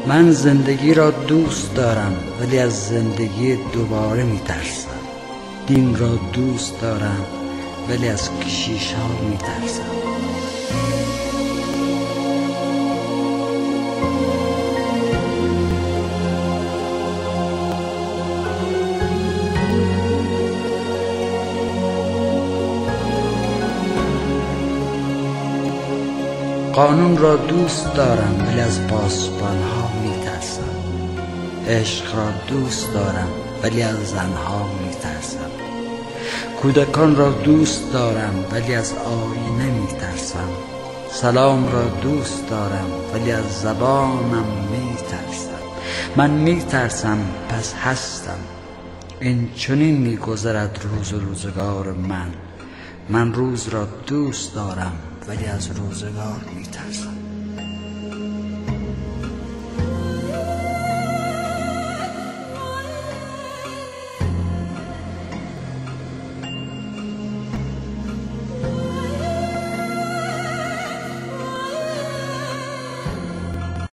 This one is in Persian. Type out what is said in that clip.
من زندگی را دوست دارم ولی از زندگی دوباره میترسم. دین را دوست دارم ولی از کشیش ها میترسم. قانون را دوست دارم ولی از پاسبان ها میترسم. عشق را دوست دارم ولی از زنها میترسم. کودکان را دوست دارم ولی از آینه میترسم. سلام را دوست دارم ولی از زبانم میترسم. من میترسم پس هستم. این چنین میگذرد روز و روزگار من روز را دوست دارم ولی از روزگار میترسم.